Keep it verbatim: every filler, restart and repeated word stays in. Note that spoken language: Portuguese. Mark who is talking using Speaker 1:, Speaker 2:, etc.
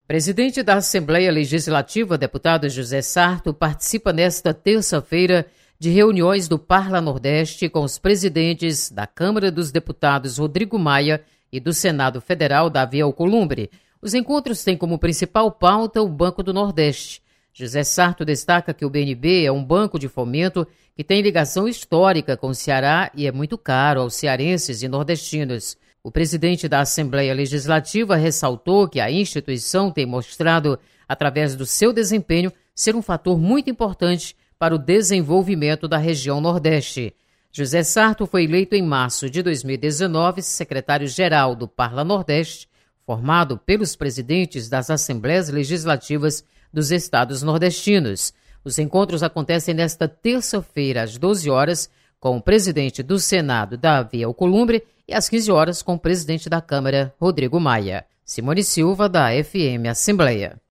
Speaker 1: Presidente da Assembleia Legislativa, deputado José Sarto, participa nesta terça-feira de reuniões do Parla Nordeste com os presidentes da Câmara dos Deputados Rodrigo Maia e do Senado Federal Davi Alcolumbre. Os encontros têm como principal pauta o Banco do Nordeste. José Sarto destaca que o B N B é um banco de fomento que tem ligação histórica com o Ceará e é muito caro aos cearenses e nordestinos. O presidente da Assembleia Legislativa ressaltou que a instituição tem mostrado, através do seu desempenho, ser um fator muito importante para o desenvolvimento da região Nordeste. José Sarto foi eleito em março de dois mil e dezenove secretário-geral do Parla Nordeste, formado pelos presidentes das Assembleias Legislativas dos estados nordestinos. Os encontros acontecem nesta terça-feira, às doze horas, com o presidente do Senado, Davi Alcolumbre, e às quinze horas com o presidente da Câmara, Rodrigo Maia. Simone Silva, da F M Assembleia.